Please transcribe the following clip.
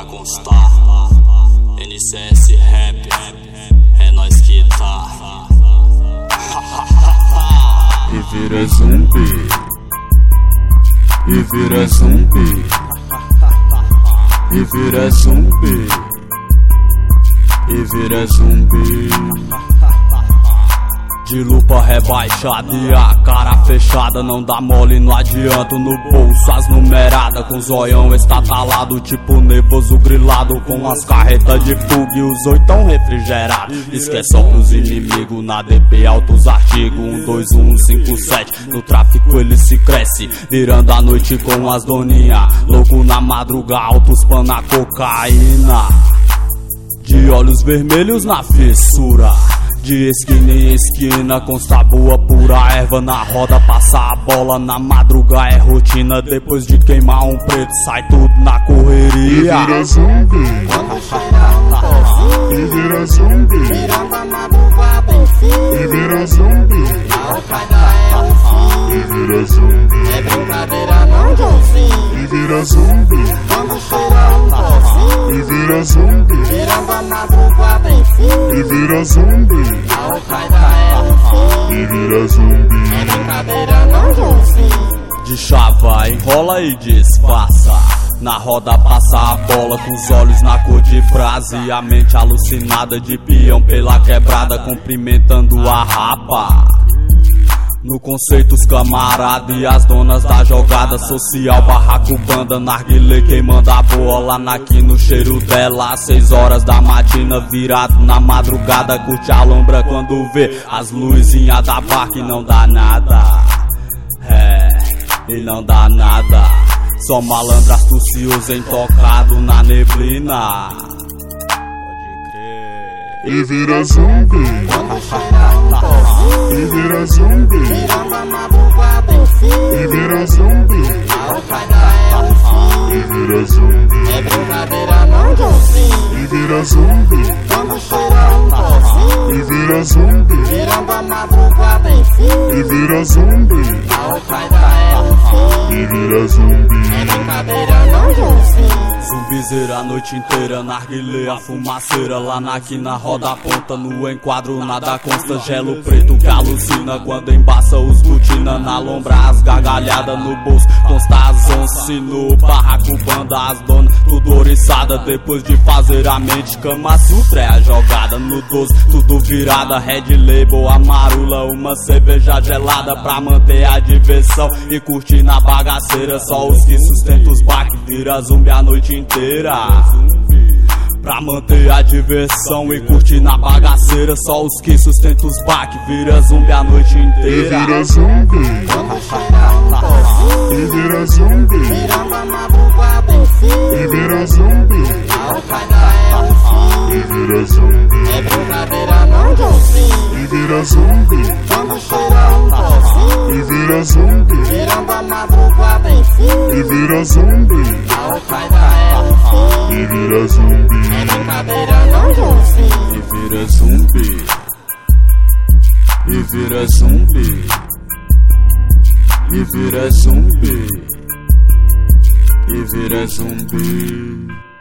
pra constar, NCS Rap, é nós que tá. E vira zumbi, e vira zumbi, e vira zumbi, e vira zumbi. De lupa rebaixada e a cara fechada, não dá mole, não adianta. No bolso as numeradas, com zoião estatalado, tipo nervoso grilado, com as carretas de fuga e os oitão refrigerados. Esquece só pros inimigos, na DP altos artigos 12157. No tráfico ele se cresce, virando a noite com as doninha. Louco na madruga, altos pan na cocaína. De olhos vermelhos na fissura, de esquina em esquina, consta boa pura erva na roda, passa a bola na madruga é rotina. Depois de queimar um preto, sai tudo na correria. E vira zumbi, quando cheira um pozinho, e vira zumbi, virando a madrugada enfim. E vira zumbi, a Al-Qaeda é o fim. E vira zumbi, é brincadeira não Joãozinho. E vira zumbi, quando cheira um pozinho, e vira zumbi, virando a madrugada enfim. E vira zumbi, a Al-Qaeda é o fim. E vira zumbi, é brincadeira não Joãozinho. De chava enrola e disfarça, na roda passa a bola, com os olhos na cor de brasa e a mente alucinada de peão pela quebrada, cumprimentando a rapa. No conceito os camarada e as donas da jogada social, barraco, banda, narguilé, quem manda a bola naqui no cheiro dela. Às 6 horas da matina, virado na madrugada, curte a lombra quando vê as luzinhas da barca e não dá nada. E não dá nada, só malandro astucioso intocado na neblina. Pode crer. E vira zumbi, quando cheira um pozinho, e vira zumbi, virando a madrugada enfim. E vira zumbi, a Al-Qaeda é o fim. E vira zumbi, é brincadeira não Joãozinho. E vira zumbi, quando cheira um pozinho, e vira zumbi, virando a madrugada enfim. E vira zumbi, a Al-Qaeda é o fim. E vira zumbi, é brincadeira não Joãozinho. Zumbizeira a noite inteira, narguilé, a fumaceira lá na quina, roda a ponta no enquadro, nada consta, gelo preto que alucina quando embaça os butina na lombra, as gargalhadas no bolso, consta as once no barraco, banda, as donas, tudo oriçada, depois de fazer a mente, Kama Sutra é a jogada, no 12, tudo virada, Red Label, a marula, uma cerveja gelada pra manter a diversão e curtir na bagaceira, só os que sustentam os baques, vira zumbi a noite inteira. Pra manter a diversão e curtir na bagaceira, só os que sustentam os baques, vira zumbi a noite inteira. E vira zumbi, quando cheira um pozinho, e vira zumbi, virando a madrugada enfim. E vira zumbi, a Al-Qaeda é o fim. E vira zumbi, é brincadeira não Joãozinho. E vira zumbi, quando cheira um pozinho, e vira zumbi, virando a madrugada enfim. E vira zumbi, a Al-Qaeda é o fim. E vira zumbi, é brincadeira não Joãozinho. E vira zumbi, e vira zumbi, e vira zumbi, e vira zumbi.